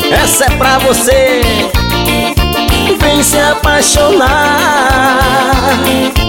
Essa é pra você. Vem se apaixonar.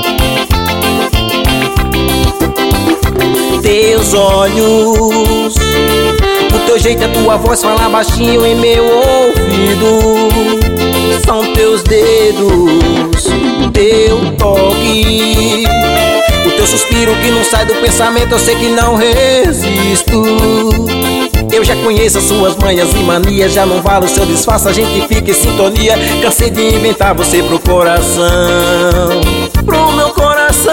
Teus olhos, o teu jeito, a tua voz falar baixinho em meu ouvido. São teus dedos, o teu toque, o teu suspiro que não sai do pensamento, eu sei que não resisto. Eu já conheço as suas manhas e manias, já não vale o seu disfarce, a gente fica em sintonia. Cansei de inventar você pro coração, pro meu coração.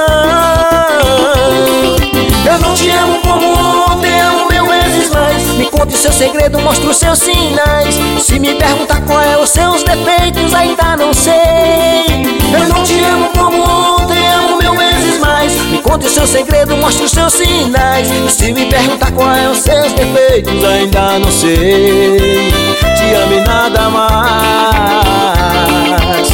Eu não te amo como ontem, amo mil vezes mais. Me conte o seu segredo, mostre os seus sinais. Se me perguntar qual é os seus defeitos, ainda não sei. Eu não te amo como ontem, amo mil vezes mais. Me conte o seu segredo, mostre os seus sinais. Se me perguntar qual é os seus defeitos, ainda não sei. Te amo e nada mais.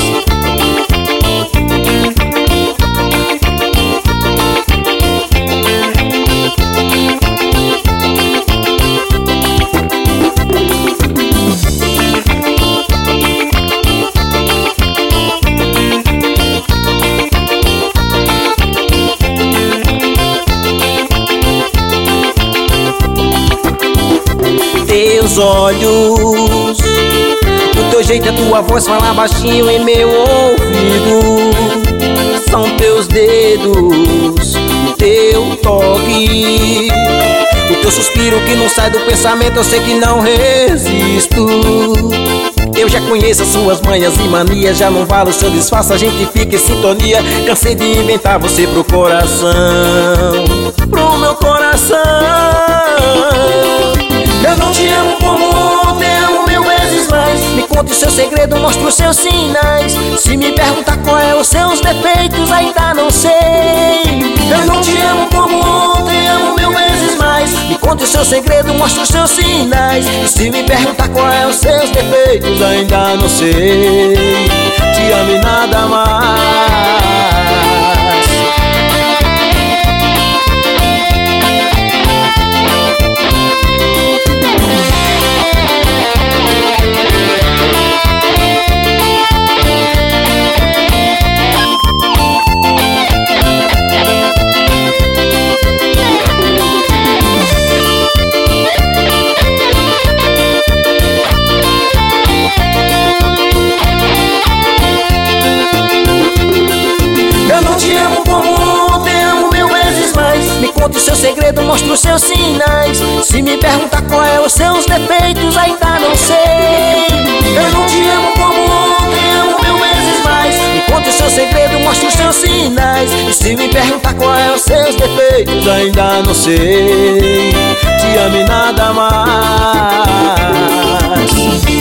Teus olhos, o teu jeito, a tua voz falar baixinho em meu ouvido. São teus dedos, o teu toque, o teu suspiro que não sai do pensamento, eu sei que não resisto. Eu já conheço as suas manhas e manias, já não vale o seu disfarce, a gente fica em sintonia. Cansei de inventar você pro coração, pro meu coração. Eu não te amo como ontem, amo mil vezes mais. Me conte o seu segredo, mostre os seus sinais. Se me perguntar qual é os seus defeitos, ainda não sei. Eu não te amo como ontem, amo mil vezes mais. Me conte o seu segredo, mostre os seus sinais. Se me perguntar qual é os seus defeitos, ainda não sei. Te amo e nada mais. Conte o seu segredo, mostre os seus sinais. Se me perguntar qual é os seus defeitos, ainda não sei. Eu não te amo como ontem, amo mil vezes mais. Me conte o seu segredo, mostre os seus sinais. E se me perguntar qual é os seus defeitos, ainda não sei. Te amo e nada mais.